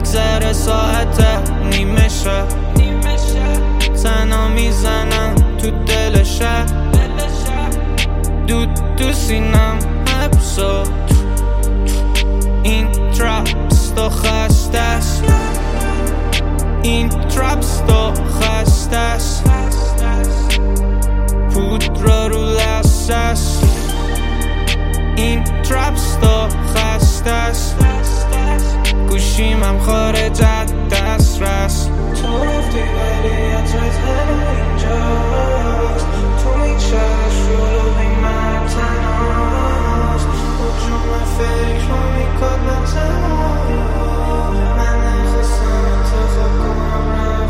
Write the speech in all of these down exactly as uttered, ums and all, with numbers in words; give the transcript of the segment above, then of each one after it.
میگذره ساعت نیمه شب، تنها میزنم تو دل شب، دود تو سینم حبسو، این ترپس تو خستست، این ترپس تو خستست، پودر رو لستست، این ترپس تو خستست، گوشیم هم خارج از دسترس. تو رفتی ولی عطرت هنو اینجاست، تو میچرش جلو بی من تنهاست، حجوم فکر رو میکاد نتنهاست، من نخواستم انتخاب کنم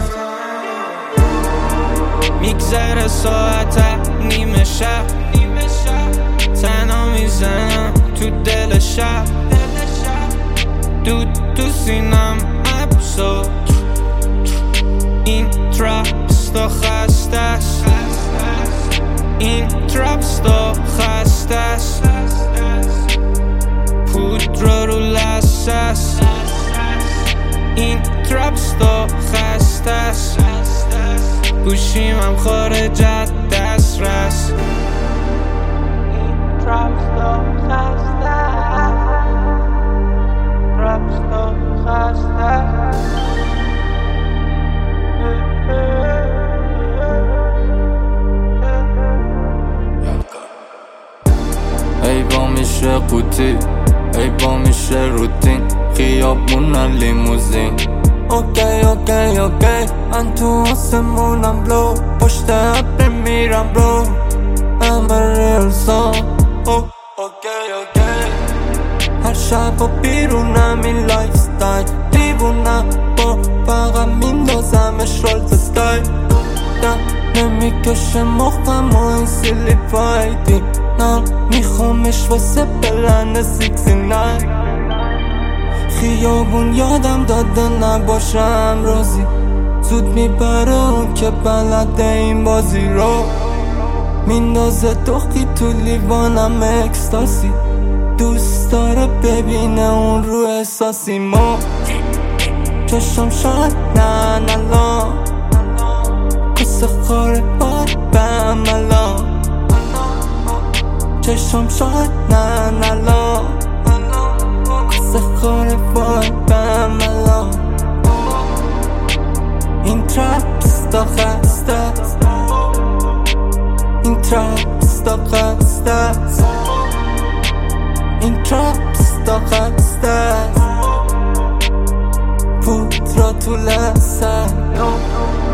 رفتن. میگذره ساعت نیمه شب، تنها میزنم تو دل شب، دود تو سینم حبسو، این ترپس تو خستست، این ترپس تو خستست، پودر رو لستست، این ترپس تو خستست، گوشیم هم خارج از دسترس. Drops the faster, drops the faster. ای با میشه قوطی، ای با میشه روتین، خیابونن لیموزین. اوکی اوکی اوکی من تو آسمونم بلو، پشت ابر میرم برو، I'm a real song. Oh, okay, okay. هر شب و بیرونم این لایف ستایل، دیوونم با فقط میندازمش رولز اسکای، نمیکشه مخم و این سیلی فایدی، نه میخوامش واسه بلند سیکسی نای. خیابون یادم داده نباشم راضی، زود میبره اون که بلده این بازی رو، میندازه دخی تو لیوانم اکستاسی، دوست داره ببینه اون رو احساسی. ما چشم شاید نه نلان، کسه خاره بار بهم الان، چشم شاید نه نلان، کسه خاره بار بهم الان، این ترپس تا خسته است، این ترپس تا خسته است، این ترپس تا خسته است، پودر تو لسه.